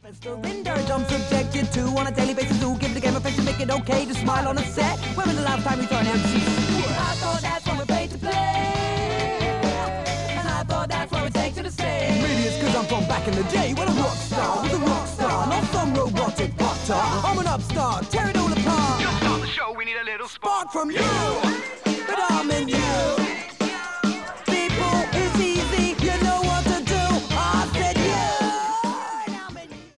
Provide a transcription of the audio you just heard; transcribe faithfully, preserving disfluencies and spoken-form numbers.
Surrenders I'm subjected to on a daily basis. Who give the game a face to make it okay to smile on a set? When was the last time we saw an M C? I thought that's what we're paid to play, and I thought that's what we take to the stage. Maybe it's cause I'm from back in the day when a rock star was a rock star, not some robotic potter. I'm an upstart, tear it all apart. Just start the show, we need a little Spark from you.